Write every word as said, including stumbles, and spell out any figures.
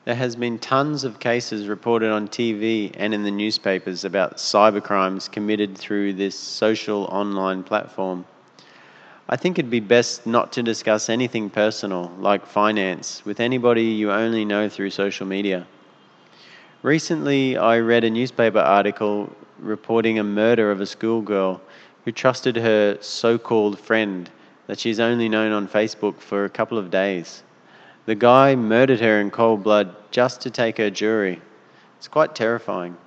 There has been tons of cases reported on T V and in the newspapers about cybercrimes committed through this social online platform. I think it'd be best not to discuss anything personal, like finance, with anybody you only know through social media. Recently, I read a newspaper article reporting a murder of a schoolgirl who trusted her so-called friend that she's only known on Facebook for a couple of days. The guy murdered her in cold blood just to take her jewelry. It's quite terrifying.